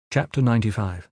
Chapter 95.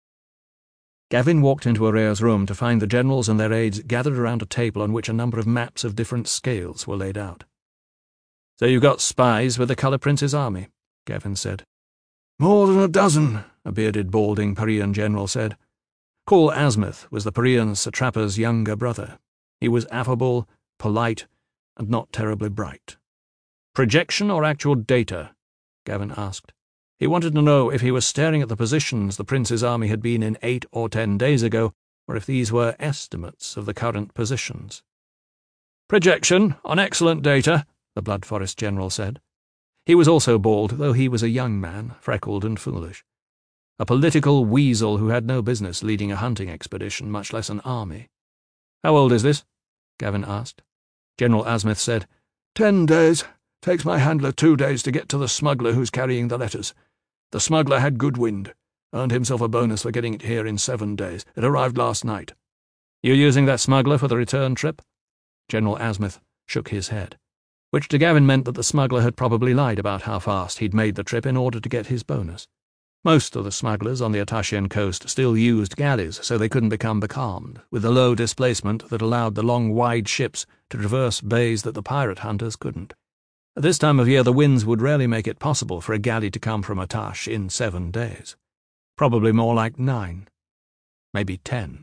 Gavin walked into Arrea's room to find the generals and their aides gathered around a table on which a number of maps of different scales were laid out. "So you've got spies with the Colour Prince's army," Gavin said. "More than a dozen," a bearded, balding Parian general said. Kul Asmith was the Parian satrap's younger brother. He was affable, polite, and not terribly bright. "Projection or actual data?" Gavin asked. He wanted to know if he was staring at the positions the Prince's army had been in 8 or 10 days ago, or if these were estimates of the current positions. "Projection on excellent data," the Blood Forest general said. He was also bald, though he was a young man, freckled and foolish. A political weasel who had no business leading a hunting expedition, much less an army. "How old is this?" Gavin asked. General Asmith said, 10 days. Takes my handler 2 days to get to the smuggler who's carrying the letters. The smuggler had good wind. Earned himself a bonus for getting it here in 7 days. It arrived last night." "You using that smuggler for the return trip?" General Asmith shook his head, which to Gavin meant that the smuggler had probably lied about how fast he'd made the trip in order to get his bonus. Most of the smugglers on the Atashian coast still used galleys so they couldn't become becalmed, with the low displacement that allowed the long, wide ships to traverse bays that the pirate hunters couldn't. At this time of year the winds would rarely make it possible for a galley to come from Atash in 7 days. Probably more like 9. Maybe 10.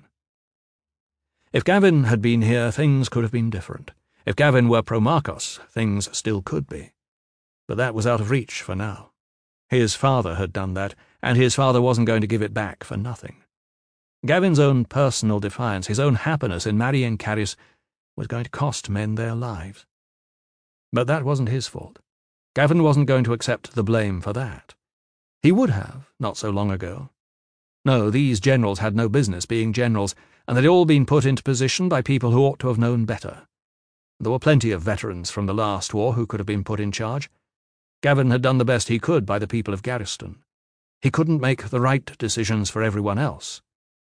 If Gavin had been here, things could have been different. If Gavin were pro-Marcos, things still could be. But that was out of reach for now. His father had done that, and his father wasn't going to give it back for nothing. Gavin's own personal defiance, his own happiness in marrying Caris, was going to cost men their lives. But that wasn't his fault. Gavin wasn't going to accept the blame for that. He would have, not so long ago. No, these generals had no business being generals, and they'd all been put into position by people who ought to have known better. There were plenty of veterans from the last war who could have been put in charge. Gavin had done the best he could by the people of Garriston. He couldn't make the right decisions for everyone else.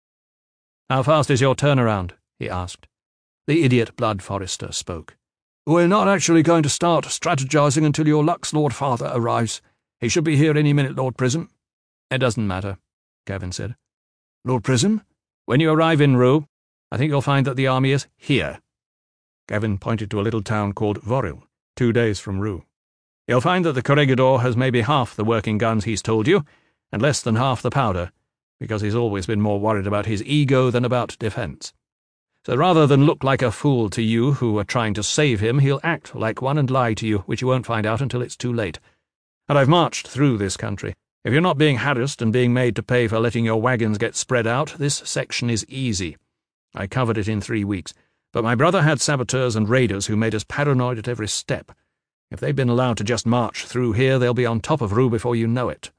"How fast is your turnaround?" he asked. The idiot Blood Forester spoke. "We're not actually going to start strategizing until your Lux Lord Father arrives. He should be here any minute, Lord Prism." "It doesn't matter," Gavin said. "Lord Prism?" "When you arrive in Rue, I think you'll find that the army is here." Gavin pointed to a little town called Voril, 2 days from Rue. "You'll find that the Corregidor has maybe half the working guns he's told you, and less than half the powder, because he's always been more worried about his ego than about defence. So rather than look like a fool to you who are trying to save him, he'll act like one and lie to you, which you won't find out until it's too late. And I've marched through this country. If you're not being harassed and being made to pay for letting your wagons get spread out, this section is easy. I covered it in 3 weeks, but my brother had saboteurs and raiders who made us paranoid at every step. If they've been allowed to just march through here, they'll be on top of Rue before you know it.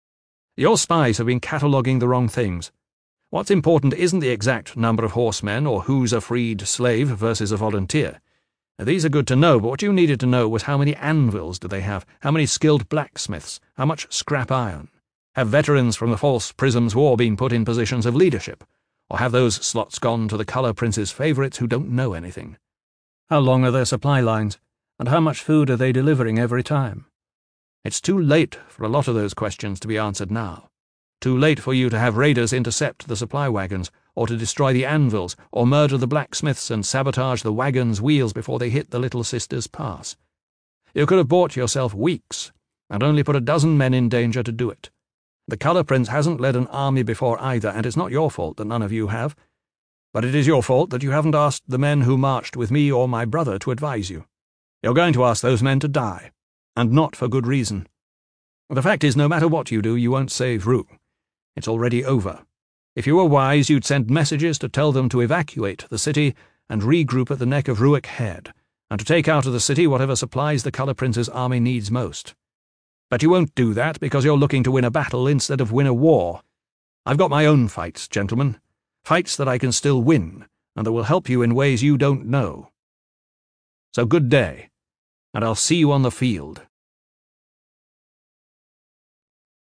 Your spies have been cataloguing the wrong things. What's important isn't the exact number of horsemen or who's a freed slave versus a volunteer. These are good to know, but what you needed to know was how many anvils do they have, how many skilled blacksmiths, how much scrap iron. Have veterans from the False Prisms War been put in positions of leadership, or have those slots gone to the Colour Prince's favourites who don't know anything? How long are their supply lines, and how much food are they delivering every time? It's too late for a lot of those questions to be answered now. Too late for you to have raiders intercept the supply wagons, or to destroy the anvils, or murder the blacksmiths and sabotage the wagons' wheels before they hit the Little Sisters Pass. You could have bought yourself weeks, and only put 12 men in danger to do it. The Colour Prince hasn't led an army before either, and it's not your fault that none of you have. But it is your fault that you haven't asked the men who marched with me or my brother to advise you. You're going to ask those men to die, and not for good reason. The fact is, no matter what you do, you won't save Rue. It's already over. If you were wise, you'd send messages to tell them to evacuate the city and regroup at the neck of Ruick Head, and to take out of the city whatever supplies the Colour Prince's army needs most. But you won't do that because you're looking to win a battle instead of win a war. I've got my own fights, gentlemen. Fights that I can still win, and that will help you in ways you don't know. So good day, and I'll see you on the field.